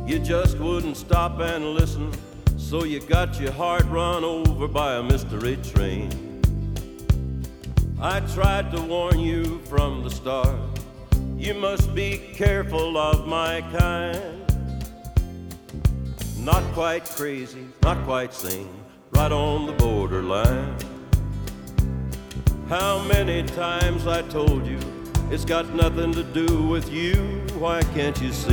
You just wouldn't stop and listen, so you got your heart run over by a mystery train. I tried to warn you from the start, you must be careful of my kind. Not quite crazy, not quite sane, right on the borderline. How many times I told you it's got nothing to do with you, why can't you see?